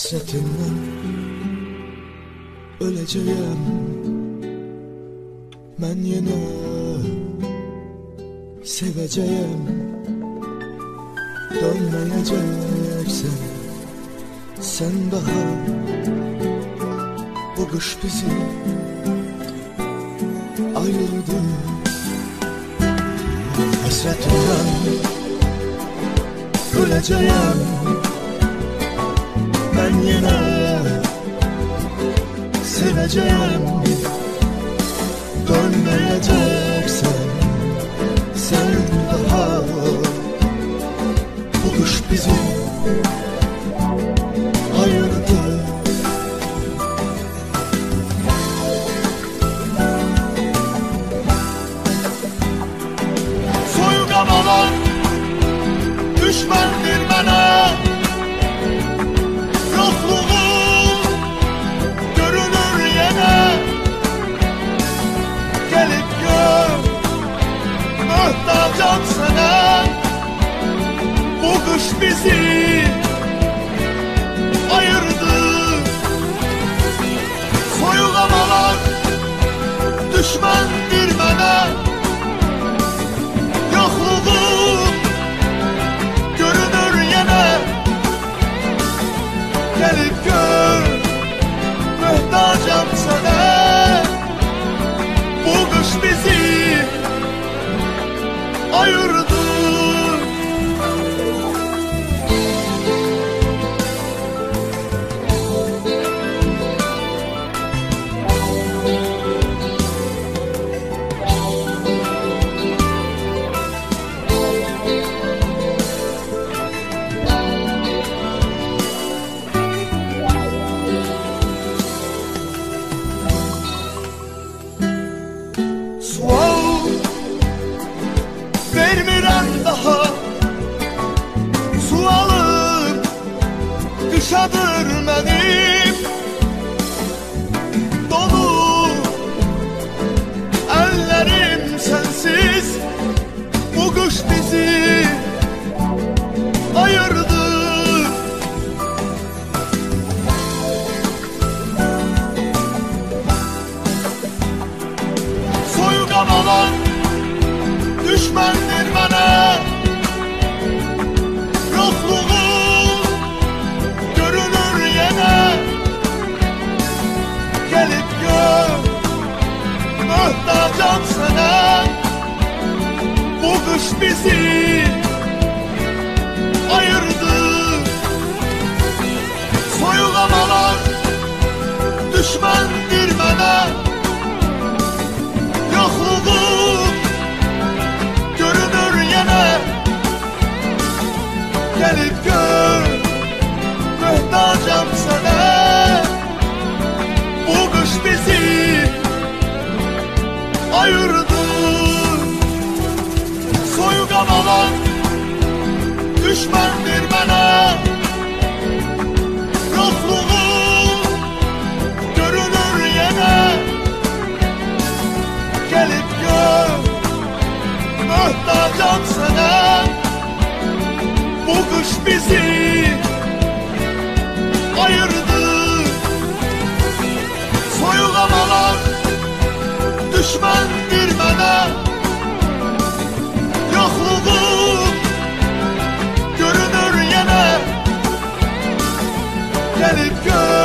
Hasretinden öleceğim ben, yine seveceğim. Dönmeyeceksin sen daha, bu kış bizi ayırdı. Hasretinden öleceğim ben, yine seveceğim. Dönmeyeceksen sen daha, bu kış bizi ayırdı. Soyugan olan düşmandır bana, yokluğun görünür yine. Gelip gör, muhtacam sana, bu kış bizi ayırdı. Soyulan olan düşmandır bana, yokluğun görünür yine. Gelip gör, muhtacam sana, bu kış bizi ayırdı. Sual vermirəm daha, sualım dışadır mənim. Dolu əllərim sensiz, bu qış bizi ayırdı. Soyugan olan düşmandır bana, yokluğun görünür yine. Gelip gör, muhtacam sana, bu kış bizi ayırdı. Soyulan olan düşmandır bana, yokluğun görünür yine. Gelip gör, muhtacam sana, bu kış bizi ayırdı. Soyugan olan düşmandır bana, yokluğun görünür yine. Gelip gör, muhtacam sana, bu kış bizi ayırdı. Soyulan olan düşmandır bana, yokluğun görünür yine. Gelip gör,